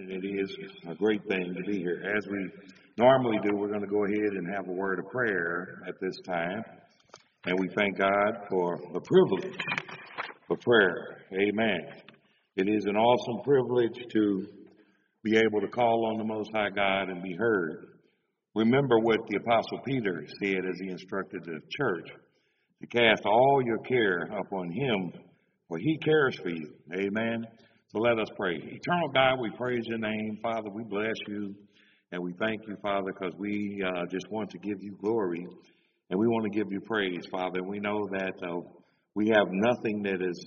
and it is a great thing to be here. As we normally do, we're going to go ahead and have a word of prayer at this time, and we thank God for the privilege of prayer. Amen. It is an awesome privilege to be able to call on the Most High God and be heard. Remember what the Apostle Peter said as he instructed the church, to cast all your care upon him, for he cares for you. Amen. So let us pray. Eternal God, we praise your name. Father, we bless you, and we thank you, Father, because we just want to give you glory, and we want to give you praise, Father. We know that we have nothing that is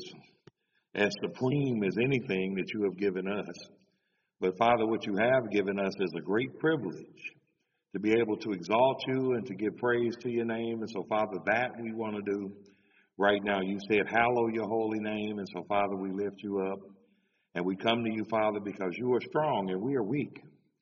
as supreme as anything that you have given us. But, Father, what you have given us is a great privilege to be able to exalt you and to give praise to your name. And so, Father, that we want to do right now. You said, hallow your holy name. And so, Father, we lift you up. And we come to you, Father, because you are strong and we are weak.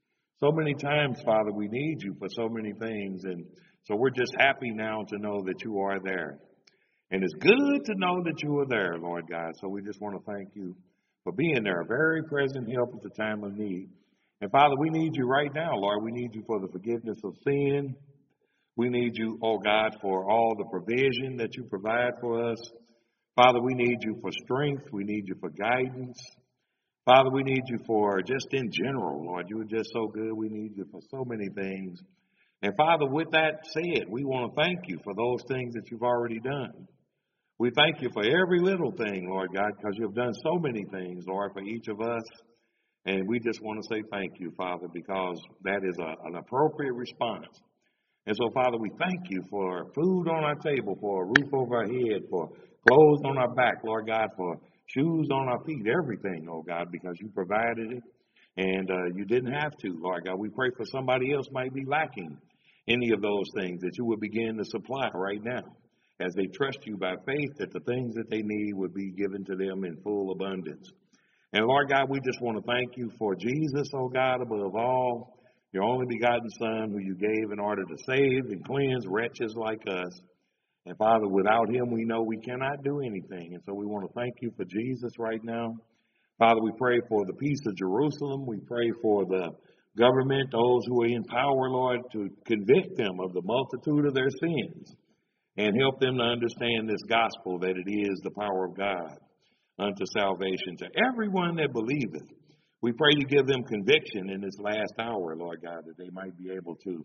So many times, Father, we need you for so many things. And so we're just happy now to know that you are there. And it's good to know that you are there, Lord God. So we just want to thank you for being there, a very present help at the time of need. And Father, we need you right now, Lord. We need you for the forgiveness of sin. We need you, oh God, for all the provision that you provide for us. Father, we need you for strength. We need you for guidance. Father, we need you for just in general, Lord. You are just so good. We need you for so many things. And Father, with that said, we want to thank you for those things that you've already done. We thank you for every little thing, Lord God, because you have done so many things, Lord, for each of us. And we just want to say thank you, Father, because that is an appropriate response. And so, Father, we thank you for food on our table, for a roof over our head, for clothes on our back, Lord God, for shoes on our feet, everything, oh God, because you provided it and you didn't have to, Lord God. We pray for somebody else might be lacking any of those things, that you would begin to supply right now as they trust you by faith, that the things that they need would be given to them in full abundance. And Lord God, we just want to thank you for Jesus, oh God, above all, your only begotten Son, who you gave in order to save and cleanse wretches like us. And Father, without him, we know we cannot do anything. And so we want to thank you for Jesus right now. Father, we pray for the peace of Jerusalem. We pray for the government, those who are in power, Lord, to convict them of the multitude of their sins and help them to understand this gospel, that it is the power of God unto salvation to everyone that believeth. We pray to give them conviction in this last hour, Lord God, that they might be able to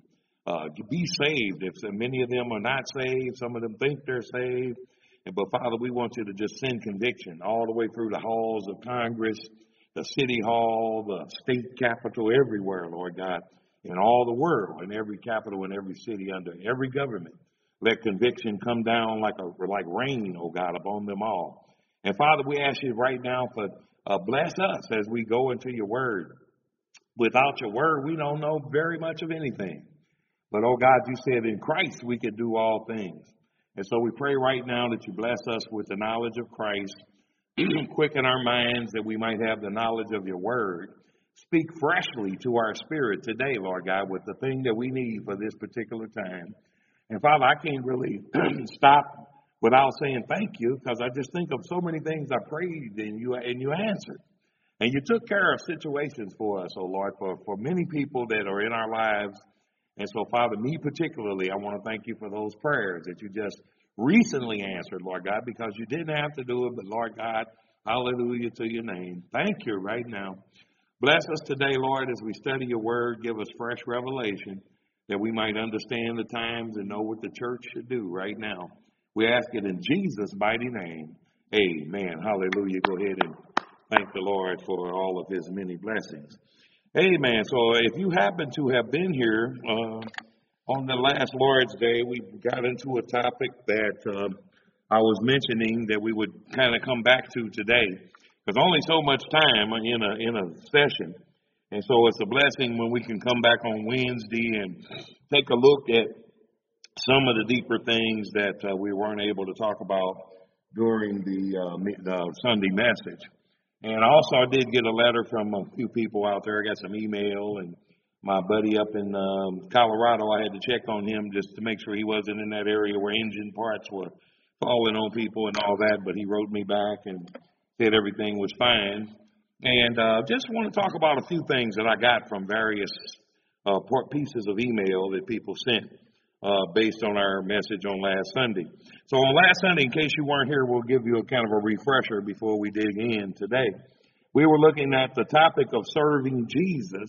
be saved. If so, many of them are not saved, some of them think they're saved. But Father, we want you to just send conviction all the way through the halls of Congress, the city hall, the state capitol, everywhere, Lord God, in all the world, in every capital, in every city, under every government. Let conviction come down like rain, oh God, upon them all. And Father, we ask you right now for bless us as we go into your word. Without your word, we don't know very much of anything. But, oh God, you said in Christ we could do all things. And so we pray right now that you bless us with the knowledge of Christ. Quicken our minds that we might have the knowledge of your word. Speak freshly to our spirit today, Lord God, with the thing that we need for this particular time. And Father, I can't really stop without saying thank you, because I just think of so many things I prayed and you answered. And you took care of situations for us, oh Lord, for many people that are in our lives. And so, Father, me particularly, I want to thank you for those prayers that you just recently answered, Lord God, because you didn't have to do it, but Lord God, hallelujah to your name. Thank you right now. Bless us today, Lord, as we study your word. Give us fresh revelation that we might understand the times and know what the church should do right now. We ask it in Jesus' mighty name. Amen. Hallelujah. Go ahead and thank the Lord for all of his many blessings. Amen. So if you happen to have been here on the last Lord's Day, we got into a topic that I was mentioning that we would kind of come back to today. There's only so much time in a session. And so it's a blessing when we can come back on Wednesday and take a look at some of the deeper things that we weren't able to talk about during the Sunday message. And also I did get a letter from a few people out there. I got some email, and my buddy up in Colorado, I had to check on him just to make sure he wasn't in that area where engine parts were falling on people and all that. But he wrote me back and said everything was fine. And just want to talk about a few things that I got from various pieces of email that people sent based on our message on last Sunday. So on last Sunday, in case you weren't here, we'll give you a kind of a refresher before we dig in today. We were looking at the topic of serving Jesus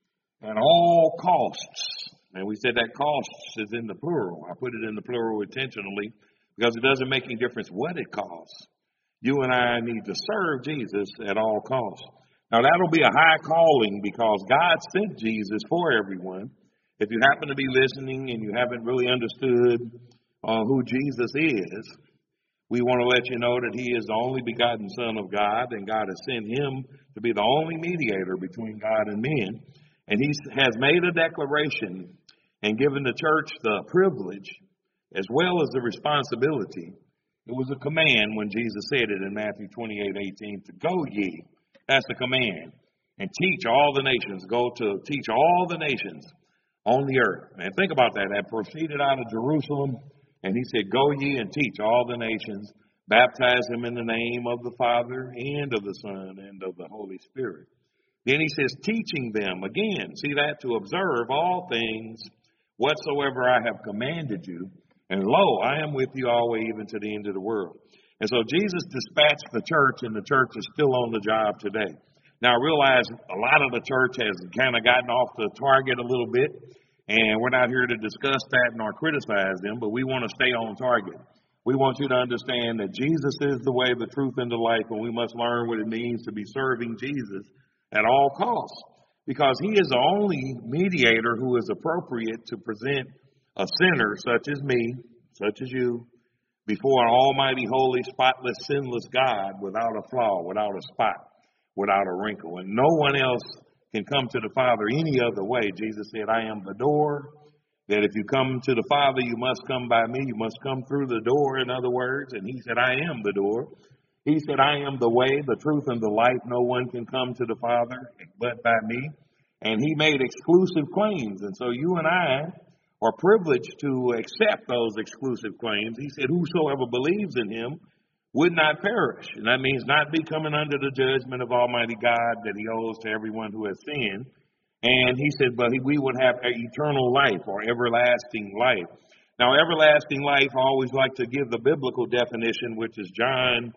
at all costs. And we said that costs is in the plural. I put it in the plural intentionally because it doesn't make any difference what it costs. You and I need to serve Jesus at all costs. Now, that'll be a high calling because God sent Jesus for everyone. If you happen to be listening and you haven't really understood who Jesus is, we want to let you know that he is the only begotten Son of God, and God has sent him to be the only mediator between God and men. And he has made a declaration and given the church the privilege as well as the responsibility. It was a command when Jesus said it in Matthew 28:18 to go ye. That's the command. And teach all the nations. Go to teach all the nations on the earth. And think about that. That proceeded out of Jerusalem. And he said, go ye and teach all the nations. Baptize them in the name of the Father and of the Son and of the Holy Spirit. Then he says, teaching them, again, see that, to observe all things whatsoever I have commanded you. And lo, I am with you always, even to the end of the world. And so Jesus dispatched the church, and the church is still on the job today. Now, I realize a lot of the church has kind of gotten off the target a little bit, and we're not here to discuss that nor criticize them, but we want to stay on target. We want you to understand that Jesus is the way, the truth, and the life, and we must learn what it means to be serving Jesus at all costs, because he is the only mediator who is appropriate to present a sinner such as me, such as you, before an almighty, holy, spotless, sinless God without a flaw, without a spot, without a wrinkle. And no one else can come to the Father any other way. Jesus said, I am the door, that if you come to the Father, you must come by me. You must come through the door, in other words. And he said, I am the door. He said, I am the way, the truth, and the life. No one can come to the Father but by me. And he made exclusive claims. And so you and I are privileged to accept those exclusive claims. He said, whosoever believes in him would not perish. And that means not be coming under the judgment of Almighty God that he owes to everyone who has sinned. And he said, but we would have eternal life or everlasting life. Now, everlasting life, I always like to give the biblical definition, which is John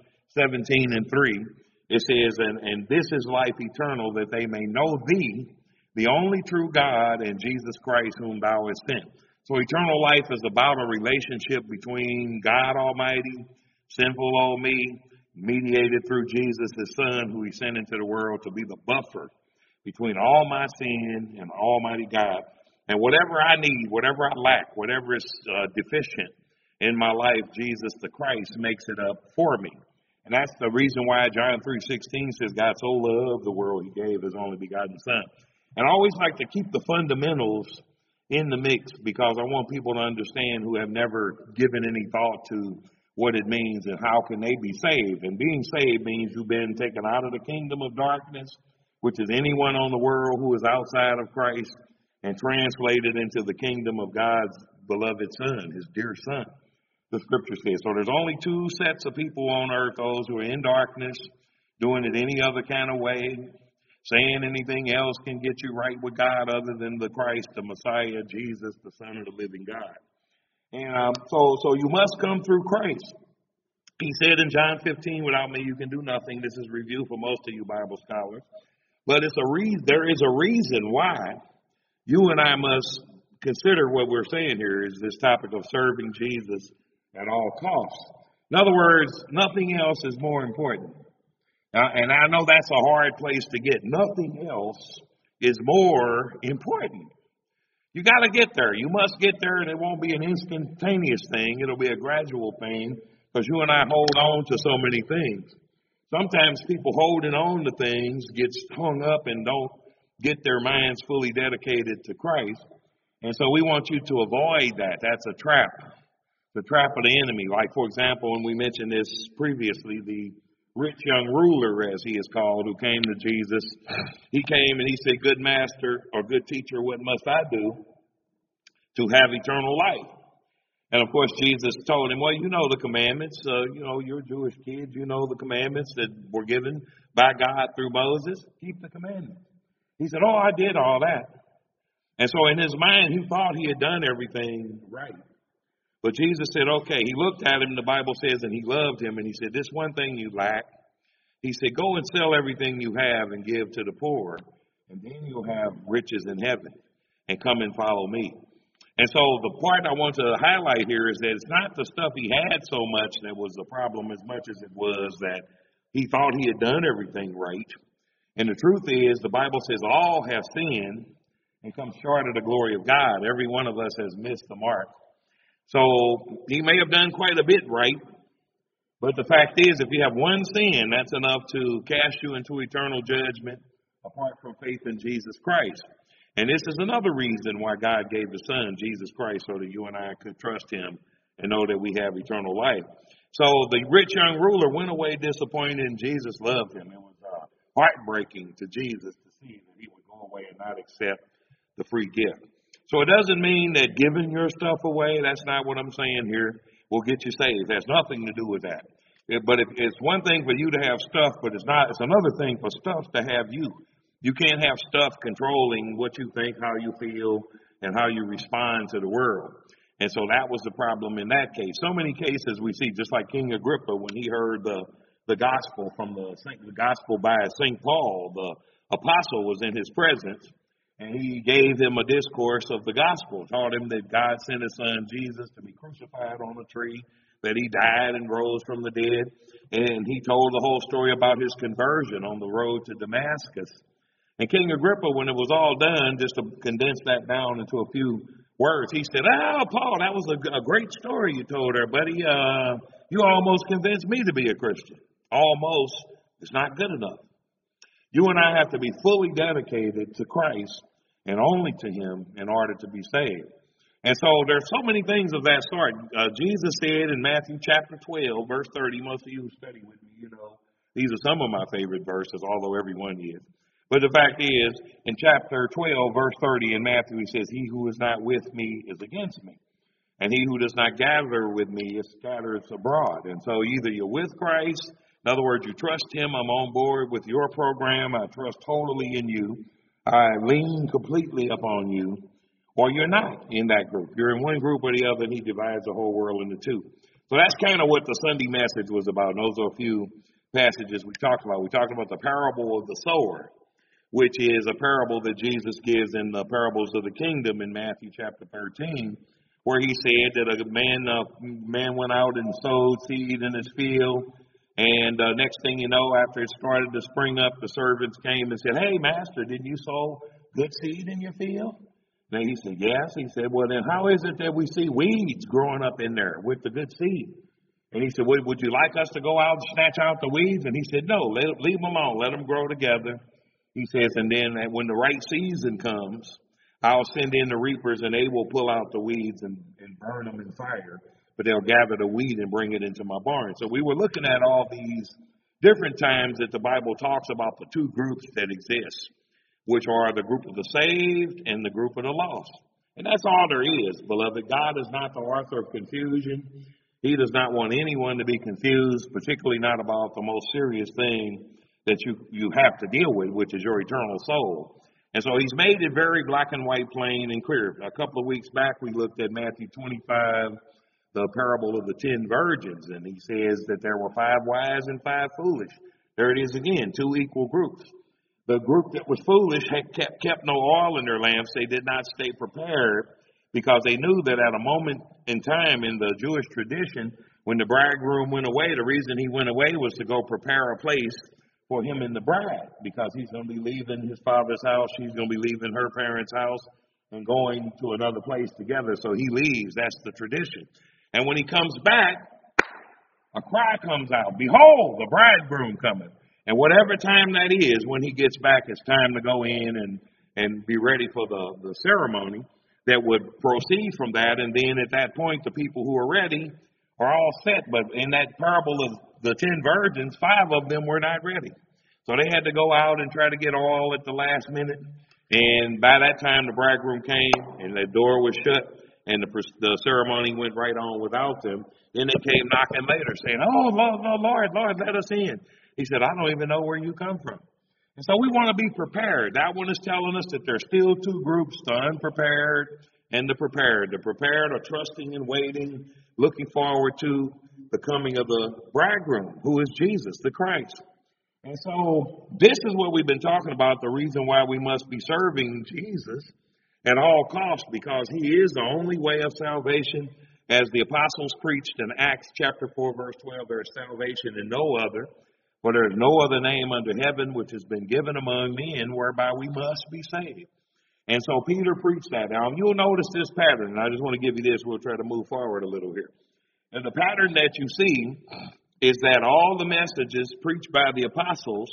17:3. It says, and this is life eternal, that they may know thee, the only true God, and Jesus Christ, whom thou hast sent. So eternal life is about a relationship between God Almighty, sinful old me, mediated through Jesus, his Son, who he sent into the world to be the buffer between all my sin and Almighty God. And whatever I need, whatever I lack, whatever is deficient in my life, Jesus the Christ makes it up for me. And that's the reason why John 3:16 says, God so loved the world, he gave his only begotten Son. And I always like to keep the fundamentals in the mix because I want people to understand who have never given any thought to what it means and how can they be saved. And being saved means you've been taken out of the kingdom of darkness, which is anyone on the world who is outside of Christ, and translated into the kingdom of God's beloved Son, his dear Son, the scripture says. So there's only two sets of people on earth, those who are in darkness, doing it any other kind of way, saying anything else can get you right with God other than the Christ, the Messiah, Jesus, the Son of the living God. And so you must come through Christ. He said in John 15, without me you can do nothing. This is review for most of you Bible scholars. But there is a reason why you and I must consider what we're saying here is this topic of serving Jesus at all costs. In other words, nothing else is more important. And I know that's a hard place to get. Nothing else is more important. You got to get there. You must get there, and it won't be an instantaneous thing. It'll be a gradual thing because you and I hold on to so many things. Sometimes people holding on to things gets hung up and don't get their minds fully dedicated to Christ. And so we want you to avoid that. That's a trap, the trap of the enemy. Like, for example, when we mentioned this previously, the rich young ruler, as he is called, who came to Jesus. He came and he said, good master or good teacher, what must I do to have eternal life? And of course, Jesus told him, well, you know the commandments. You're a Jewish kid. You know the commandments that were given by God through Moses? Keep the commandments. He said, oh, I did all that. And so in his mind, he thought he had done everything right. But Jesus said, okay. He looked at him, the Bible says, and he loved him. And he said, this one thing you lack. He said, go and sell everything you have and give to the poor, and then you'll have riches in heaven, and come and follow me. And so the part I want to highlight here is that it's not the stuff he had so much that was the problem as much as it was that he thought he had done everything right. And the truth is, the Bible says all have sinned and come short of the glory of God. Every one of us has missed the mark. So he may have done quite a bit right, but the fact is, if you have one sin, that's enough to cast you into eternal judgment apart from faith in Jesus Christ. And this is another reason why God gave His Son, Jesus Christ, so that you and I could trust Him and know that we have eternal life. So the rich young ruler went away disappointed, and Jesus loved him. It was heartbreaking to Jesus to see that he would go away and not accept the free gift. So it doesn't mean that giving your stuff away, that's not what I'm saying here, will get you saved. It has nothing to do with that. But it's one thing for you to have stuff, but it's another thing for stuff to have you. You can't have stuff controlling what you think, how you feel, and how you respond to the world. And so that was the problem in that case. So many cases we see, just like King Agrippa, when he heard the gospel from the gospel by St. Paul, the apostle was in his presence, and he gave him a discourse of the gospel, taught him that God sent His Son Jesus to be crucified on a tree, that He died and rose from the dead. And he told the whole story about his conversion on the road to Damascus. And King Agrippa, when it was all done, just to condense that down into a few words, he said, Paul, that was a great story you told her, buddy. You almost convinced me to be a Christian. Almost. It's not good enough. You and I have to be fully dedicated to Christ and only to Him in order to be saved. And so there's so many things of that sort. Jesus said in Matthew chapter 12, verse 30, most of you who study with me, you know, these are some of my favorite verses, although every one is. But the fact is, in chapter 12, verse 30 in Matthew, he says, he who is not with me is against me. And he who does not gather with me is scattered abroad. And so either you're with Christ, in other words, you trust Him, I'm on board with your program, I trust totally in you, I lean completely upon you, or you're not in that group. You're in one group or the other, and He divides the whole world into two. So that's kind of what the Sunday message was about. And those are a few passages we talked about. We talked about the parable of the sower, which is a parable that Jesus gives in the parables of the kingdom in Matthew chapter 13, where He said that a man went out and sowed seed in his field. And next thing you know, after it started to spring up, the servants came and said, hey, master, didn't you sow good seed in your field? And he said, yes. He said, well, then how is it that we see weeds growing up in there with the good seed? And he said, well, would you like us to go out and snatch out the weeds? And he said, no, leave them alone. Let them grow together. He says, and then when the right season comes, I'll send in the reapers, and they will pull out the weeds and burn them in fire. But they'll gather the wheat and bring it into my barn. So we were looking at all these different times that the Bible talks about the two groups that exist, which are the group of the saved and the group of the lost. And that's all there is, beloved. God is not the author of confusion. He does not want anyone to be confused, particularly not about the most serious thing that you have to deal with, which is your eternal soul. And so He's made it very black and white, plain and clear. A couple of weeks back, we looked at Matthew 25, the parable of the 10 virgins, and He says that there were 5 wise and 5 foolish. There it is again, 2 equal groups. The group that was foolish had kept no oil in their lamps. They did not stay prepared because they knew that at a moment in time in the Jewish tradition, when the bridegroom went away, the reason he went away was to go prepare a place for him and the bride, because he's going to be leaving his father's house, she's going to be leaving her parents' house and going to another place together. So he leaves. That's the tradition. And when he comes back, a cry comes out, behold, the bridegroom cometh. And whatever time that is, when he gets back, it's time to go in and be ready for the ceremony that would proceed from that. And then at that point, the people who are ready are all set. But in that parable of the 10 virgins, 5 of them were not ready. So they had to go out and try to get oil at the last minute. And by that time, the bridegroom came and the door was shut. And the ceremony went right on without them. Then they came knocking later saying, oh, Lord, let us in. He said, I don't even know where you come from. And so we want to be prepared. That one is telling us that there's still two groups, the unprepared and the prepared. The prepared are trusting and waiting, looking forward to the coming of the bridegroom, who is Jesus, the Christ. And so this is what we've been talking about, the reason why we must be serving Jesus at all costs, because he is the only way of salvation. As the apostles preached in Acts chapter 4, verse 12, there is salvation in no other, for there is no other name under heaven which has been given among men whereby we must be saved. And so Peter preached that. Now, you'll notice this pattern, and I just want to give you this. We'll try to move forward a little here. And the pattern that you see is that all the messages preached by the apostles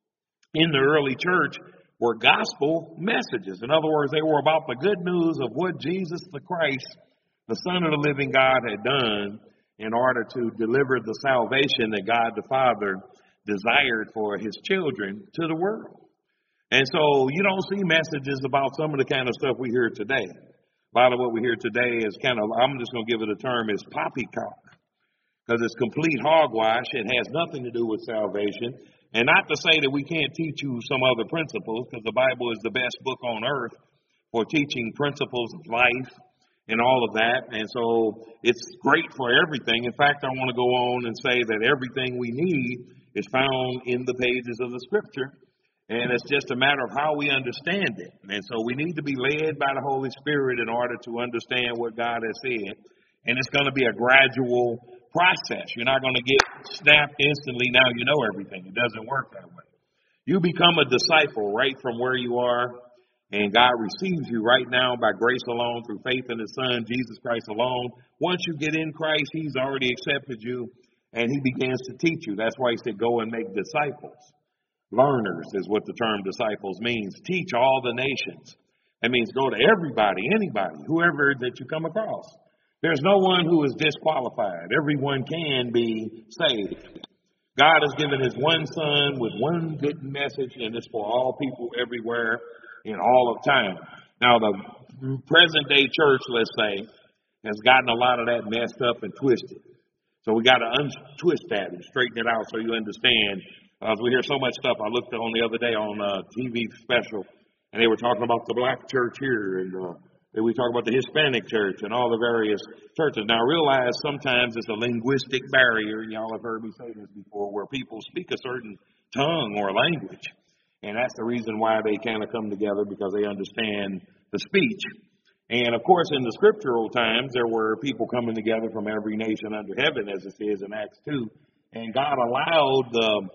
in the early church were gospel messages. In other words, they were about the good news of what Jesus the Christ, the Son of the living God, had done in order to deliver the salvation that God the Father desired for his children to the world. And so you don't see messages about some of the kind of stuff we hear today. A lot of what we hear today is kind of, I'm just going to give it a term, is poppycock. Because it's complete hogwash. It has nothing to do with salvation. And not to say that we can't teach you some other principles, because the Bible is the best book on earth for teaching principles of life and all of that. And so it's great for everything. In fact, I want to go on and say that everything we need is found in the pages of the Scripture. And it's just a matter of how we understand it. And so we need to be led by the Holy Spirit in order to understand what God has said. And it's going to be a gradual process. You're not going to get snapped instantly. Now you know everything. It doesn't work that way. You become a disciple right from where you are, and God receives you right now by grace alone, through faith in his Son, Jesus Christ alone. Once you get in Christ, he's already accepted you, and he begins to teach you. That's why he said, go and make disciples. Learners is what the term disciples means. Teach all the nations. That means go to everybody, anybody, whoever that you come across. There's no one who is disqualified. Everyone can be saved. God has given his one Son with one good message, and it's for all people everywhere in all of time. Now, the present day church, let's say, has gotten a lot of that messed up and twisted. So we got to untwist that and straighten it out so you understand. We hear so much stuff. I looked on the other day on a TV special, and they were talking about the black church here, and we talk about the Hispanic church and all the various churches. Now, realize sometimes it's a linguistic barrier, and y'all have heard me say this before, where people speak a certain tongue or language. And that's the reason why they kind of come together, because they understand the speech. And, of course, in the scriptural times, there were people coming together from every nation under heaven, as it says in Acts 2. And God allowed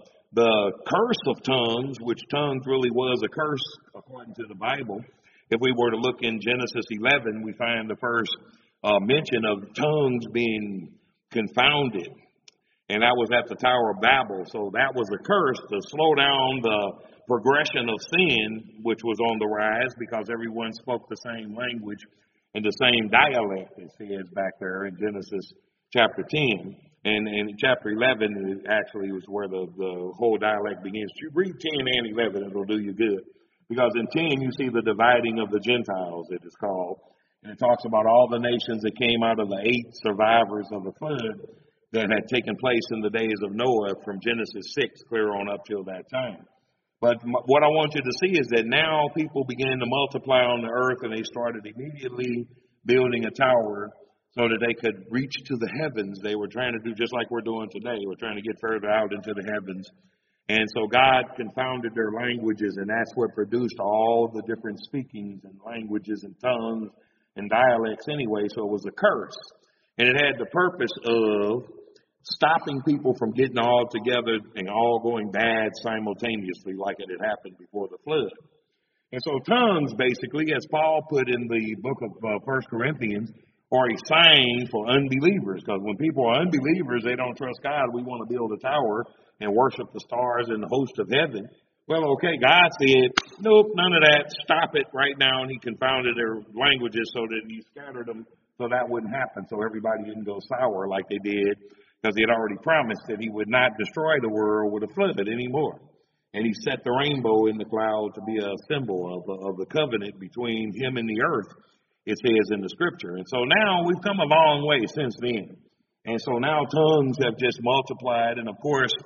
the curse of tongues, which tongues really was a curse according to the Bible. If we were to look in Genesis 11, we find the first mention of tongues being confounded. And that was at the Tower of Babel. So that was a curse to slow down the progression of sin, which was on the rise, because everyone spoke the same language and the same dialect, it says back there in Genesis chapter 10. And in chapter 11, actually, was where the whole dialect begins. You read 10 and 11, it'll do you good. Because in 10, you see the dividing of the Gentiles, it is called. And it talks about all the nations that came out of the 8 survivors of the flood that had taken place in the days of Noah from Genesis 6 clear on up till that time. But what I want you to see is that now people began to multiply on the earth, and they started immediately building a tower so that they could reach to the heavens. They were trying to do just like we're doing today. We're trying to get further out into the heavens. And so God confounded their languages, and that's what produced all the different speakings and languages and tongues and dialects anyway. So it was a curse. And it had the purpose of stopping people from getting all together and all going bad simultaneously like it had happened before the flood. And so tongues, basically, as Paul put in the book of 1 Corinthians, are a sign for unbelievers. Because when people are unbelievers, they don't trust God. We want to build a tower and worship the stars and the host of heaven. Well, okay, God said, nope, none of that. Stop it right now. And he confounded their languages so that he scattered them so that wouldn't happen. So everybody didn't go sour like they did, because he had already promised that he would not destroy the world with a flood anymore. And he set the rainbow in the cloud to be a symbol of the covenant between him and the earth, it says in the scripture. And so now we've come a long way since then. And so now tongues have just multiplied. And of course,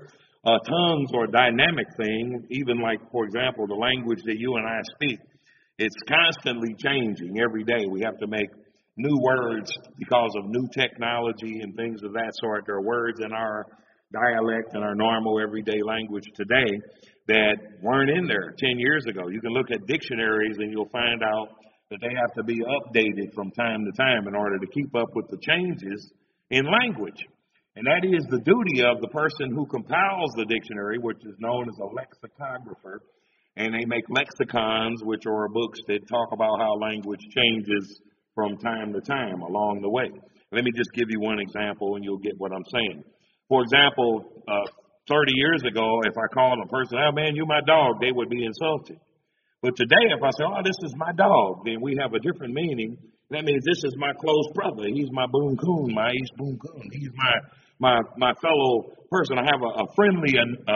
tongues are a dynamic thing, even like, for example, the language that you and I speak. It's constantly changing every day. We have to make new words because of new technology and things of that sort. There are words in our dialect and our normal everyday language today that weren't in there 10 years ago. You can look at dictionaries and you'll find out that they have to be updated from time to time in order to keep up with the changes in language. And that is the duty of the person who compiles the dictionary, which is known as a lexicographer. And they make lexicons, which are books that talk about how language changes from time to time along the way. Let me just give you one example and you'll get what I'm saying. For example, 30 years ago, if I called a person, "Oh man, you're my dog," they would be insulted. But today, if I say, "Oh, this is my dog," then we have a different meaning. That means this is my close brother. He's my boon coon, my East boon coon. He's my fellow person. I have a friendly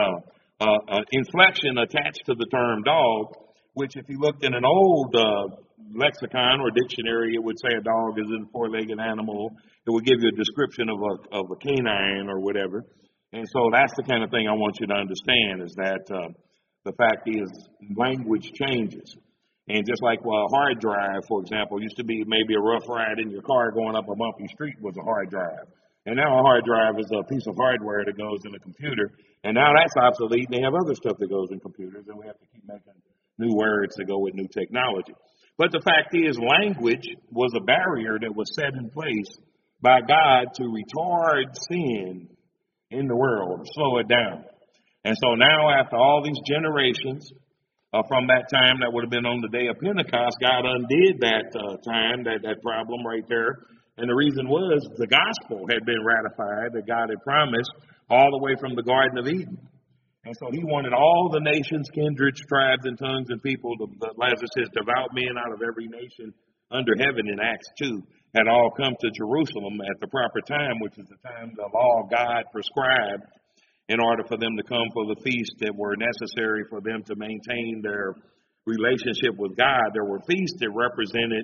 inflection attached to the term dog, which if you looked in an old lexicon or dictionary, it would say a dog is a four-legged animal. It would give you a description of a canine or whatever. And so that's the kind of thing I want you to understand is that the fact is language changes. And just like a hard drive, for example, used to be maybe a rough ride in your car going up a bumpy street was a hard drive. And now a hard drive is a piece of hardware that goes in a computer. And now that's obsolete. And they have other stuff that goes in computers. And we have to keep making new words to go with new technology. But the fact is, language was a barrier that was set in place by God to retard sin in the world, slow it down. And so now, after all these generations from that time, that would have been on the day of Pentecost, God undid that time, that problem right there. And the reason was the gospel had been ratified that God had promised all the way from the Garden of Eden. And so he wanted all the nations, kindreds, tribes, and tongues and people, Lazarus says, devout men out of every nation under heaven in Acts 2 had all come to Jerusalem at the proper time, which is the time the law of God prescribed in order for them to come for the feasts that were necessary for them to maintain their relationship with God. There were feasts that represented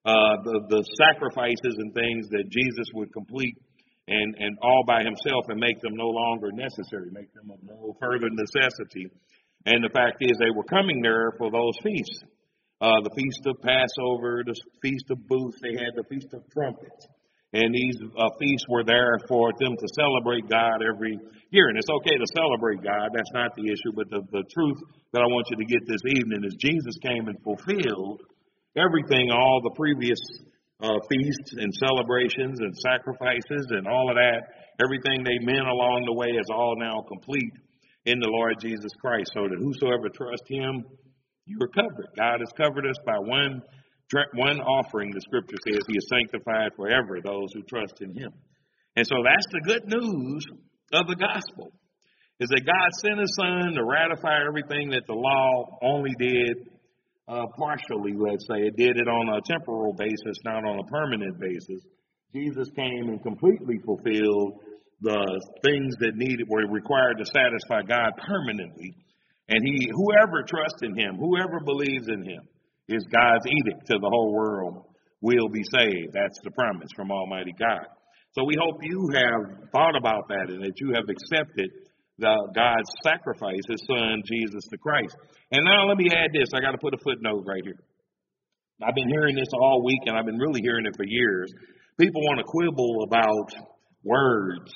the sacrifices and things that Jesus would complete and all by himself and make them no longer necessary, make them of no further necessity. And the fact is they were coming there for those feasts. The Feast of Passover, the Feast of Booths, they had the Feast of Trumpets. And these feasts were there for them to celebrate God every year. And it's okay to celebrate God. That's not the issue. But the truth that I want you to get this evening is Jesus came and fulfilled everything, all the previous feasts and celebrations and sacrifices and all of that. Everything they meant along the way is all now complete in the Lord Jesus Christ. So that whosoever trusts him, you are covered. God has covered us by one offering. The scripture says he is sanctified forever, those who trust in him. And so that's the good news of the gospel, is that God sent his son to ratify everything that the law only did partially, let's say. It did it on a temporal basis, not on a permanent basis. Jesus came and completely fulfilled the things that were required to satisfy God permanently. And whoever trusts in him, whoever believes in him, is God's edict to the whole world will be saved. That's the promise from Almighty God. So we hope you have thought about that and that you have accepted God's sacrifice, his son, Jesus the Christ. And now let me add this. I got to put a footnote right here. I've been hearing this all week, and I've been really hearing it for years. People want to quibble about words.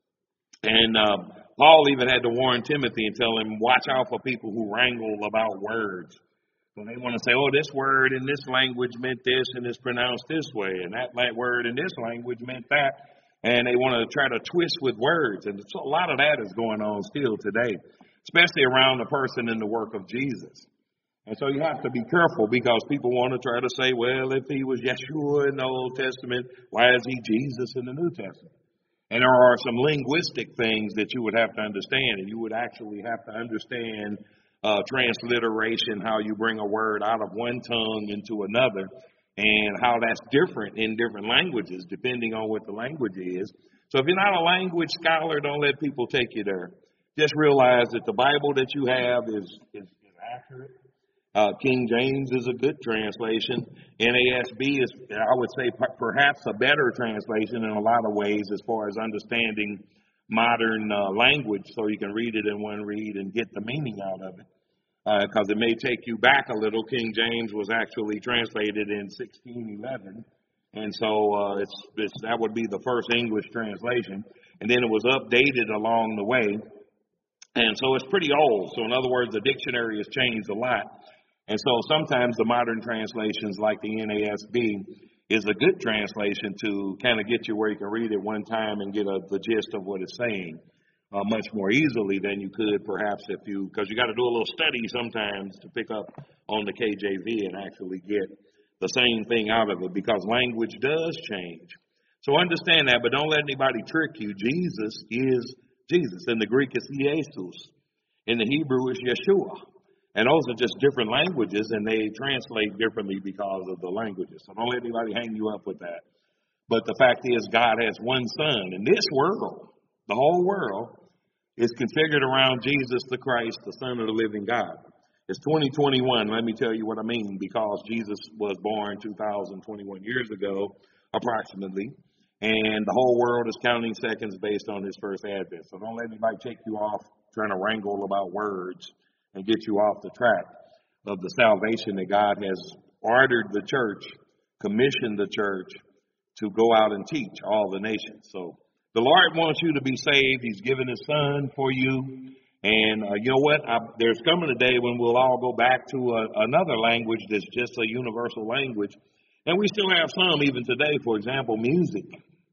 And Paul even had to warn Timothy and tell him, watch out for people who wrangle about words. So they want to say, oh, this word in this language meant this and it's pronounced this way. And that word in this language meant that. And they want to try to twist with words. And so a lot of that is going on still today, especially around the person and the work of Jesus. And so you have to be careful because people want to try to say, well, if he was Yeshua in the Old Testament, why is he Jesus in the New Testament? And there are some linguistic things that you would have to understand. And you would actually have to understand transliteration, how you bring a word out of one tongue into another, and how that's different in different languages, depending on what the language is. So if you're not a language scholar, don't let people take you there. Just realize that the Bible that you have is accurate. King James is a good translation. NASB is, I would say, perhaps a better translation in a lot of ways as far as understanding modern language so you can read it in one read and get the meaning out of it. Because it may take you back a little. King James was actually translated in 1611. And so that would be the first English translation. And then it was updated along the way. And so it's pretty old. So in other words, the dictionary has changed a lot. And so sometimes the modern translations like the NASB is a good translation to kind of get you where you can read it one time and get the gist of what it's saying much more easily than you could perhaps because you got to do a little study sometimes to pick up on the KJV and actually get the same thing out of it, because language does change. So understand that, but don't let anybody trick you. Jesus is Jesus. In the Greek, it's Jesus. In the Hebrew, it's Yeshua. And those are just different languages, and they translate differently because of the languages. So don't let anybody hang you up with that. But the fact is, God has one Son. And this world, the whole world, is configured around Jesus the Christ, the Son of the living God. It's 2021. Let me tell you what I mean, because Jesus was born 2021 years ago, approximately. And the whole world is counting seconds based on his first advent. So don't let anybody take you off trying to wrangle about words and get you off the track of the salvation that God has ordered the church, commissioned the church to go out and teach all the nations. So the Lord wants you to be saved. He's given his Son for you. And you know what? There's coming a day when we'll all go back to another language that's just a universal language. And we still have some even today. For example, music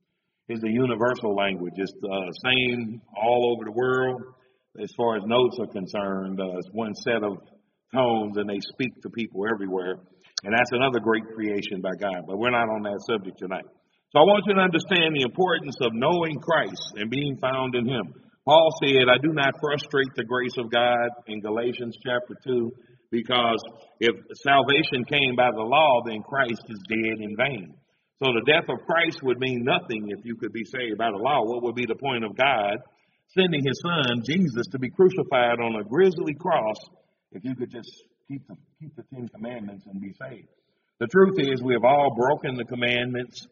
is a universal language. It's the same all over the world as far as notes are concerned. It's one set of tones, and they speak to people everywhere. And that's another great creation by God. But we're not on that subject tonight. So I want you to understand the importance of knowing Christ and being found in him. Paul said, I do not frustrate the grace of God in Galatians chapter 2, because if salvation came by the law, then Christ is dead in vain. So the death of Christ would mean nothing if you could be saved by the law. What would be the point of God sending his Son, Jesus, to be crucified on a grisly cross if you could just keep the Ten Commandments and be saved? The truth is, we have all broken the commandments.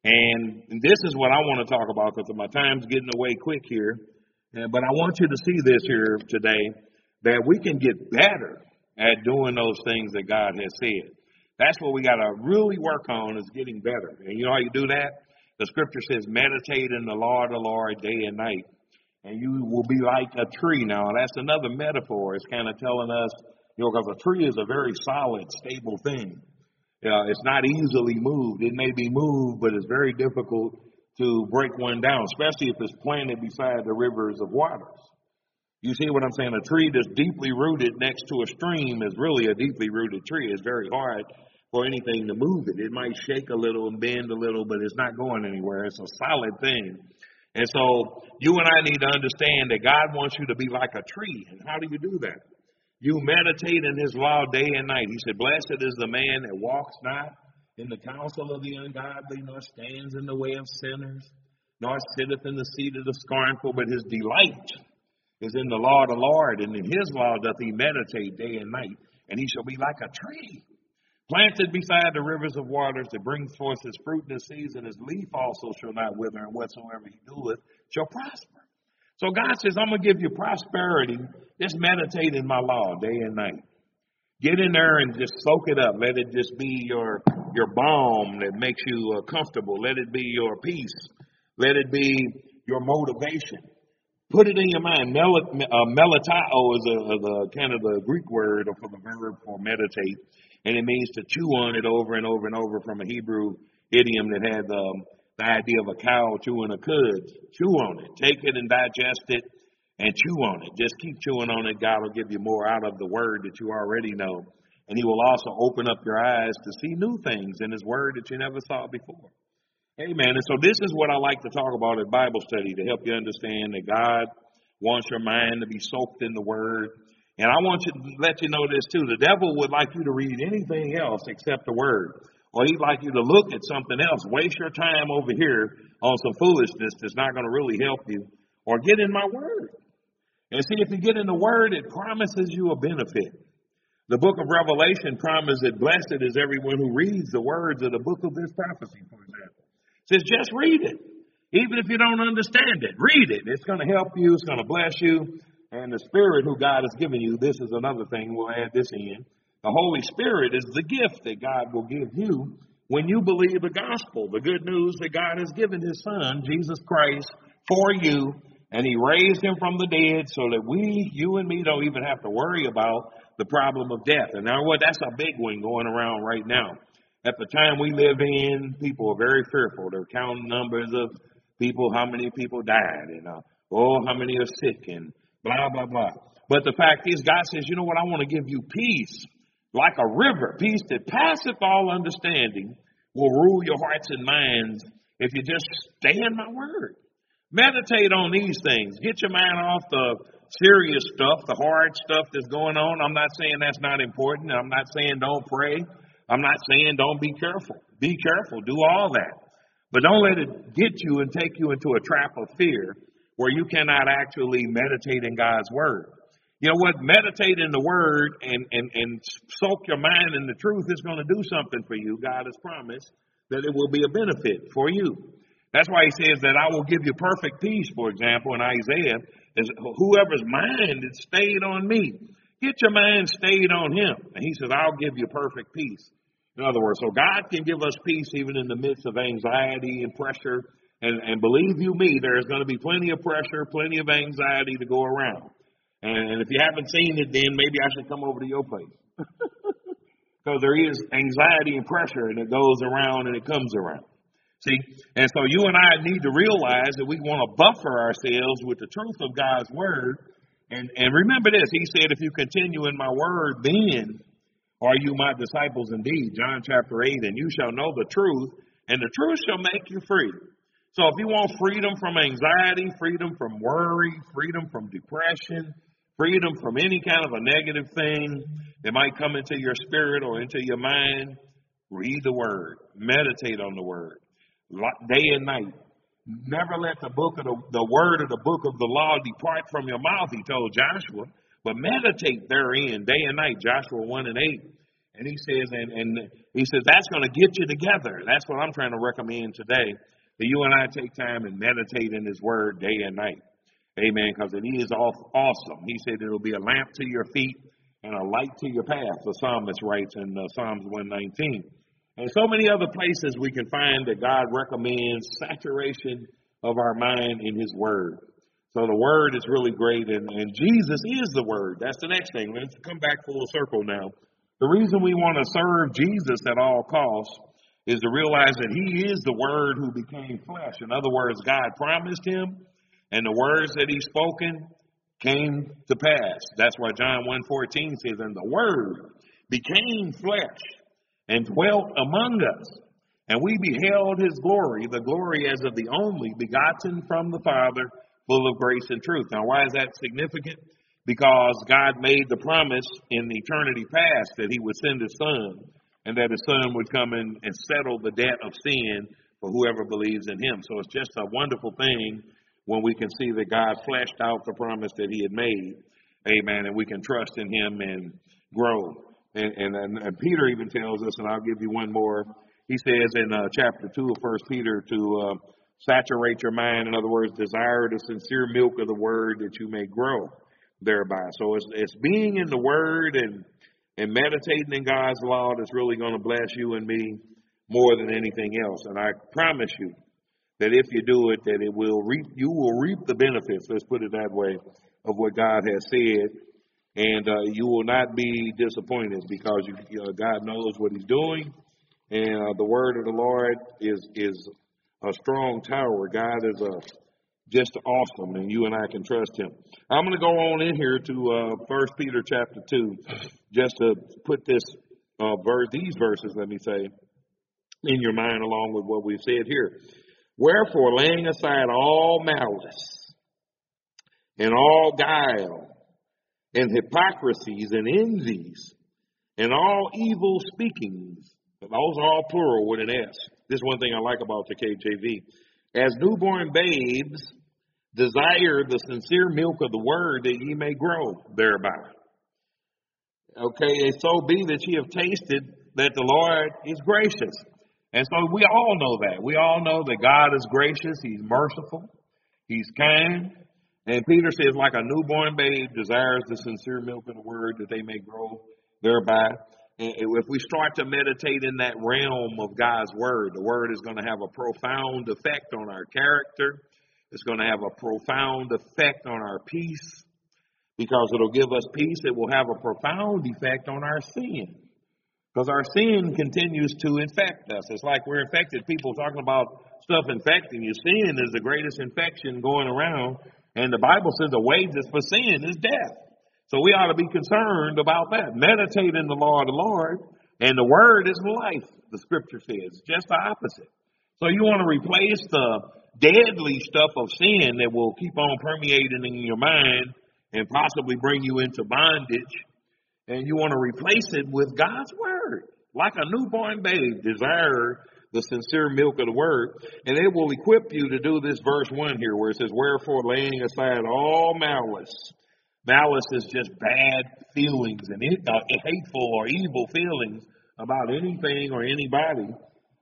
And this is what I want to talk about, because my time's getting away quick here. But I want you to see this here today, that we can get better at doing those things that God has said. That's what we got to really work on, is getting better. And you know how you do that? The scripture says, meditate in the law of the Lord day and night, and you will be like a tree. Now, that's another metaphor. It's kind of telling us, because a tree is a very solid, stable thing. It's not easily moved. It may be moved, but it's very difficult to break one down, especially if it's planted beside the rivers of waters. You see what I'm saying? A tree that's deeply rooted next to a stream is really a deeply rooted tree. It's very hard for anything to move it. It might shake a little and bend a little, but it's not going anywhere. It's a solid thing. And so you and I need to understand that God wants you to be like a tree. And how do you do that? You meditate in his law day and night. He said, blessed is the man that walks not in the counsel of the ungodly, nor stands in the way of sinners, nor sitteth in the seat of the scornful, but his delight is in the law of the Lord, and in his law doth he meditate day and night. And he shall be like a tree planted beside the rivers of waters, that brings forth his fruit in his season. His leaf also shall not wither, and whatsoever he doeth shall prosper. So God says, I'm going to give you prosperity. Just meditate in my law day and night. Get in there and just soak it up. Let it just be your balm that makes you comfortable. Let it be your peace. Let it be your motivation. Put it in your mind. Melatao is the kind of the Greek word for the verb for meditate, and it means to chew on it over and over and over, from a Hebrew idiom that had the idea of a cow chewing a cud. Chew on it. Take it and digest it and chew on it. Just keep chewing on it. God will give you more out of the word that you already know, and he will also open up your eyes to see new things in his word that you never saw before. Amen. And so this is what I like to talk about at Bible study, to help you understand that God wants your mind to be soaked in the word. And I want to let you know this too. The devil would like you to read anything else except the word. Or he'd like you to look at something else. Waste your time over here on some foolishness that's not going to really help you. Or get in my word. And see, if you get in the word, it promises you a benefit. The book of Revelation promises that blessed is everyone who reads the words of the book of this prophecy, for example. It says, just read it. Even if you don't understand it, read it. It's going to help you. It's going to bless you. And the Spirit who God has given you, this is another thing. We'll add this in. The Holy Spirit is the gift that God will give you when you believe the gospel, the good news that God has given his Son, Jesus Christ, for you. And he raised him from the dead so that you and me, don't even have to worry about the problem of death. And now that's a big one going around right now. At the time we live in, people are very fearful. They're counting numbers of people, how many people died, and how many are sick, and blah, blah, blah. But the fact is, God says, you know what, I want to give you peace like a river. Peace that passeth all understanding will rule your hearts and minds if you just stay in my word. Meditate on these things. Get your mind off the serious stuff, the hard stuff that's going on. I'm not saying that's not important. I'm not saying don't pray. I'm not saying don't be careful. Be careful. Do all that. But don't let it get you and take you into a trap of fear where you cannot actually meditate in God's word. You know what? Meditate in the word and soak your mind in the truth is going to do something for you. God has promised that it will be a benefit for you. That's why he says that I will give you perfect peace, for example, in Isaiah, is whoever's mind is stayed on me. Get your mind stayed on him. And he says, I'll give you perfect peace. In other words, so God can give us peace even in the midst of anxiety and pressure. And believe you me, there's going to be plenty of pressure, plenty of anxiety to go around. And if you haven't seen it, then maybe I should come over to your place. Because there is anxiety and pressure, and it goes around and it comes around. See, and so you and I need to realize that we want to buffer ourselves with the truth of God's word. And remember this, he said, if you continue in my word, then are you my disciples indeed. John chapter 8, and you shall know the truth, and the truth shall make you free. So if you want freedom from anxiety, freedom from worry, freedom from depression, freedom from any kind of a negative thing that might come into your spirit or into your mind, read the word, meditate on the word. Day and night. Never let the word of the book of the law depart from your mouth, he told Joshua, but meditate therein day and night, Joshua 1 and 8. And he says, and he says, that's going to get you together. That's what I'm trying to recommend today, that you and I take time and meditate in his word day and night. Amen, because it is awesome. He said it'll be a lamp to your feet and a light to your path, the psalmist writes in Psalms 119. And so many other places we can find that God recommends saturation of our mind in his word. So the word is really great, and Jesus is the word. That's the next thing. Let's come back full circle now. The reason we want to serve Jesus at all costs is to realize that he is the word who became flesh. In other words, God promised him, and the words that he's spoken came to pass. That's why John 1:14 says, and the word became flesh and dwelt among us. And we beheld his glory, the glory as of the only begotten from the Father, full of grace and truth. Now, why is that significant? Because God made the promise in eternity past that he would send his Son, and that his Son would come in and settle the debt of sin for whoever believes in him. So it's just a wonderful thing when we can see that God fleshed out the promise that he had made. Amen. And we can trust in him and grow. And Peter even tells us, and I'll give you one more. He says in chapter 2 of 1 Peter to saturate your mind. In other words, desire the sincere milk of the word that you may grow thereby. So it's being in the word and meditating in God's law that's really going to bless you and me more than anything else. And I promise you that if you do it, that you will reap the benefits, let's put it that way, of what God has said. And you will not be disappointed because God knows what he's doing. And the word of the Lord is a strong tower. God is just awesome, and you and I can trust him. I'm going to go on in here to 1 Peter chapter 2, just to put these verses, let me say, in your mind along with what we've said here. Wherefore, laying aside all malice and all guile and hypocrisies and envies and all evil speakings, those are all plural with an S. This is one thing I like about the KJV. As newborn babes, desire the sincere milk of the word that ye may grow thereby. Okay, and so be that ye have tasted that the Lord is gracious. And so we all know that. We all know that God is gracious. He's merciful. He's kind. And Peter says, like a newborn babe desires the sincere milk of the word that they may grow thereby. And if we start to meditate in that realm of God's word, the word is going to have a profound effect on our character. It's going to have a profound effect on our peace. Because it'll give us peace, it will have a profound effect on our sin. Because our sin continues to infect us. It's like we're infected. People talking about stuff infecting you. Sin is the greatest infection going around. And the Bible says the wages for sin is death. So we ought to be concerned about that. Meditate in the law of the Lord. And the word is life, the scripture says. Just the opposite. So you want to replace the deadly stuff of sin that will keep on permeating in your mind and possibly bring you into bondage. And you want to replace it with God's word. Like a newborn babe, desire the sincere milk of the word. And it will equip you to do this verse 1 here where it says, wherefore laying aside all malice. Malice is just bad feelings and hateful or evil feelings about anything or anybody.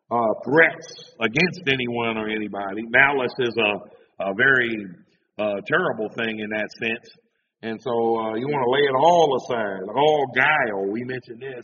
Threats against anyone or anybody. Malice is a very terrible thing in that sense. And so you want to lay it all aside, all guile. We mentioned this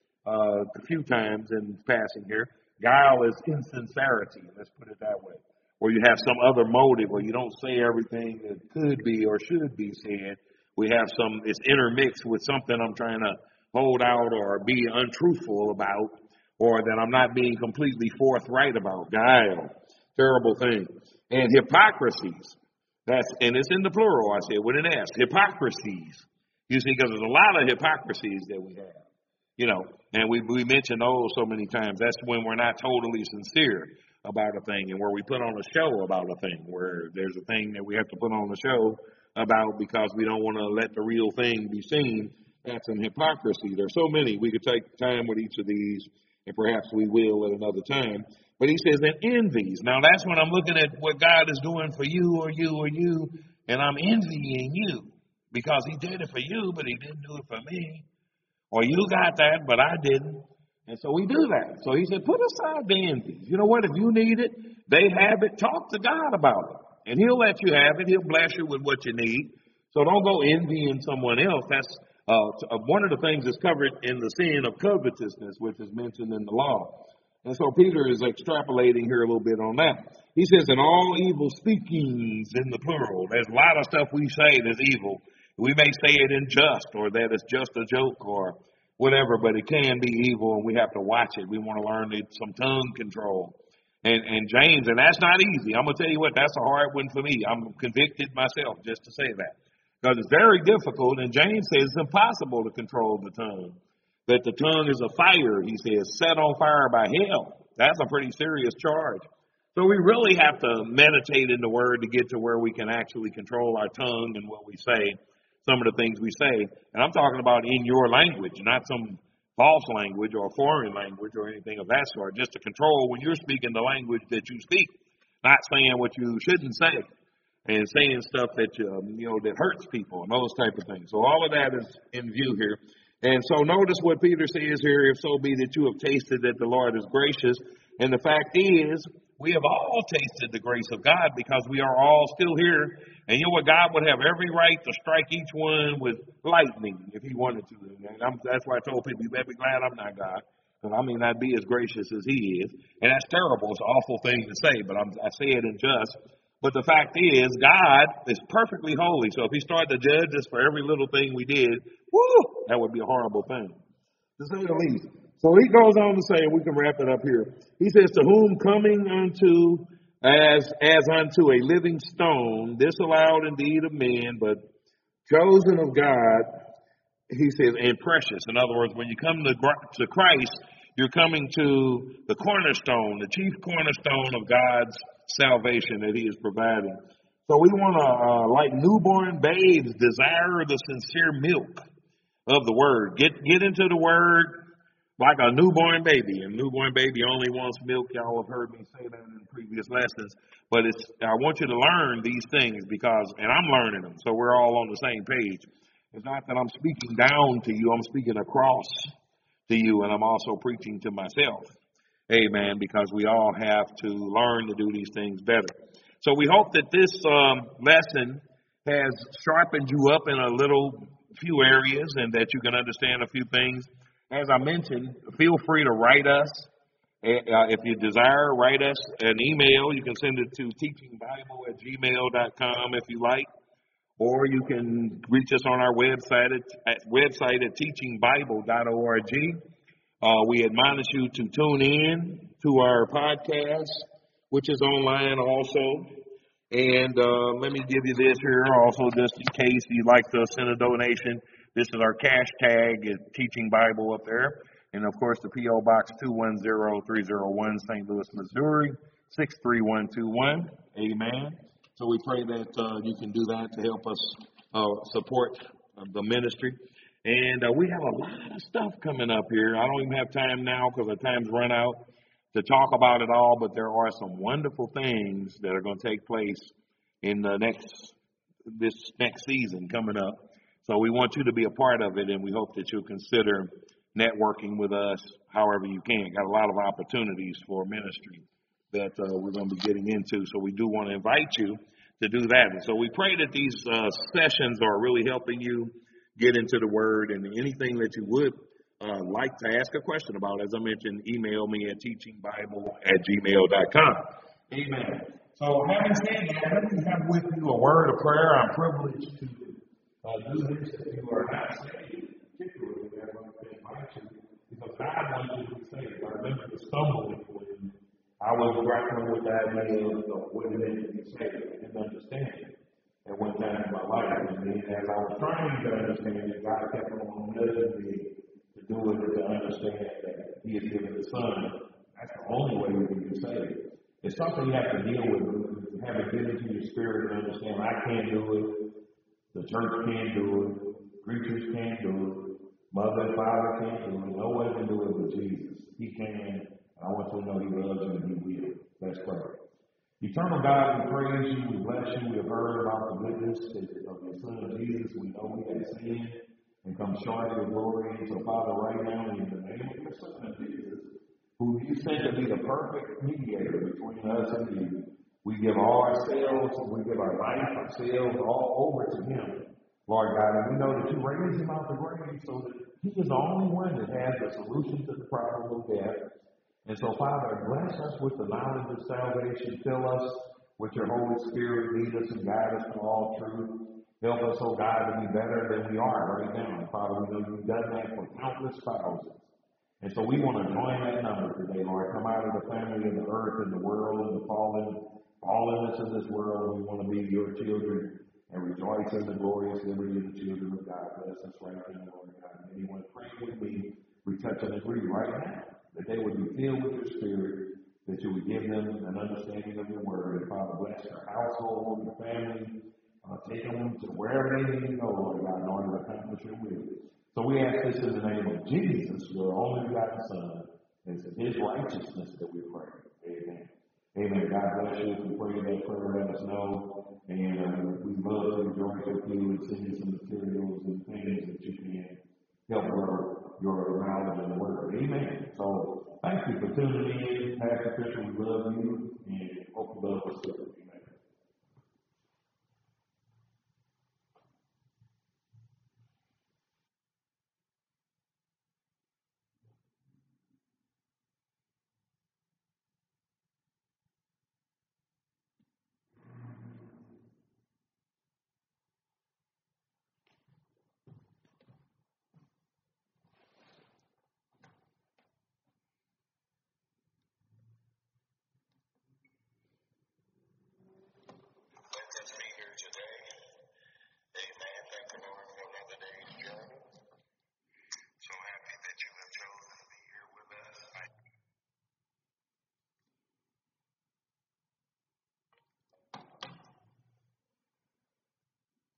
a few times in passing here. Guile is insincerity, let's put it that way. Where you have some other motive, or you don't say everything that could be or should be said. We have it's intermixed with something I'm trying to hold out or be untruthful about, or that I'm not being completely forthright about. Guile, terrible thing. And hypocrisies. And it's in the plural, I said, with an S. Hypocrisies. You see, because there's a lot of hypocrisies that we have. You know, and we mentioned those so many times. That's when we're not totally sincere about a thing, and where we put on a show about a thing, where there's a thing that we have to put on a show about because we don't want to let the real thing be seen. That's an hypocrisy. There's so many. We could take time with each of these, and perhaps we will at another time. But he says that envies. Now that's when I'm looking at what God is doing for you or you or you, and I'm envying you because he did it for you, but he didn't do it for me. Or you got that, but I didn't. And so we do that. So he said, put aside the envies. You know what? If you need it, they have it. Talk to God about it. And he'll let you have it. He'll bless you with what you need. So don't go envying someone else. That's one of the things that's covered in the sin of covetousness, which is mentioned in the law. And so Peter is extrapolating here a little bit on that. He says, in all evil speakings in the plural. There's a lot of stuff we say that's evil. We may say it in jest, or that it's just a joke, or whatever, but it can be evil, and we have to watch it. We want to learn some tongue control. And James, and that's not easy. I'm going to tell you what, that's a hard one for me. I'm convicted myself just to say that. Because it's very difficult, and James says it's impossible to control the tongue. That the tongue is a fire, he says, set on fire by hell. That's a pretty serious charge. So we really have to meditate in the Word to get to where we can actually control our tongue and what we say, some of the things we say. And I'm talking about in your language, not some false language or foreign language or anything of that sort, just to control when you're speaking the language that you speak, not saying what you shouldn't say and saying stuff that, that hurts people and those type of things. So all of that is in view here. And so notice what Peter says here, if so be that you have tasted that the Lord is gracious. And the fact is, we have all tasted the grace of God because we are all still here. And you know what? God would have every right to strike each one with lightning if he wanted to. And that's why I told people, you better be glad I'm not God. Because I may not be as gracious as he is. And that's terrible. It's an awful thing to say, but I say it in jest. But the fact is, God is perfectly holy. So if he started to judge us for every little thing we did, that would be a horrible thing, to say the least. So he goes on to say, and we can wrap it up here. He says, to whom coming unto as unto a living stone, disallowed indeed of men, but chosen of God, he says, and precious. In other words, when you come to Christ, you're coming to the cornerstone, the chief cornerstone of God's salvation that he is providing. So we want to, like newborn babes, desire the sincere milk of the word. Get into the word like a newborn baby. A newborn baby only wants milk. Y'all have heard me say that in previous lessons. But I want you to learn these things and I'm learning them, so we're all on the same page. It's not that I'm speaking down to you. I'm speaking across to you, and I'm also preaching to myself. Amen, because we all have to learn to do these things better. So we hope that this lesson has sharpened you up in a few areas and that you can understand a few things. As I mentioned, feel free to write us. If you desire, write us an email. You can send it to teachingbible@gmail.com if you like. Or you can reach us on our website at teachingbible.org. We admonish you to tune in to our podcast, which is online also. And let me give you this here also, just in case you'd like to send a donation. This is our cash tag at Teaching Bible up there. And, of course, the P.O. Box 210301, St. Louis, Missouri, 63121. Amen. So we pray that you can do that to help us support the ministry. And we have a lot of stuff coming up here. I don't even have time now because the time's run out to talk about it all, but there are some wonderful things that are going to take place in this next season coming up. So we want you to be a part of it, and we hope that you'll consider networking with us however you can. Got a lot of opportunities for ministry that we're going to be getting into, so we do want to invite you to do that. And so we pray that these sessions are really helping you get into the Word, and anything that you would like to ask a question about, as I mentioned, email me at teachingbible@gmail.com. Amen. So having said that, let me have with you a word of prayer. I'm privileged to do this. If you are not saved, particularly, I want to invite you, because God wants you to be saved. I remember the stumbling when I was grappling with the idea of what it meant to be saved. I didn't understand it at one time in my life. And then as I was trying to understand it, God kept on nudging me to do it, to understand that He has given the Son. That's the only way we can be saved. It's something you have to deal with. You have it get into your spirit and understand, I can't do it. The church can't do it. Preachers can't do it. Mother and father can't do it. No one can do it but Jesus. He can. I want you to know He loves you and He will. Let's pray. Eternal God, we praise You, we bless You. We have heard about the goodness of Your Son Jesus. We know we have sinned and come short of Your glory. And so, Father, right now, in the name of Your Son Jesus, who You sent to be the perfect mediator between us and You, we give all ourselves, we give our life, ourselves, all over to Him, Lord God. And we know that You raised Him out of the grave so that He is the only one that has the solution to the problem of death. And so, Father, bless us with the knowledge of salvation. Fill us with Your Holy Spirit. Lead us and guide us to all truth. Help us, oh God, to be better than we are right now. And Father, we know You've done that for countless thousands. And so we want to join that number today, Lord. Come out of the family of the earth and the world and the fallenness of this world. We want to be Your children and rejoice in the glorious liberty of the children of God. Bless us right now, Lord God. Anyone praying with me, we touch and agree right now that they would be filled with Your Spirit, that You would give them an understanding of Your word. And Father, bless their household, their family, take them to wherever they need to go, Lord God, in order to accomplish Your will. So we ask this in the name of Jesus, Your only begotten Son. It's in His righteousness that we pray. Amen. Amen. God bless you. If you pray that prayer, let us know. And we love to rejoice with you and send you some materials and things that you can help grow your knowledge of the Word. Amen. So thank you for tuning in. Pastor Fisher, we love you and hope you love us too.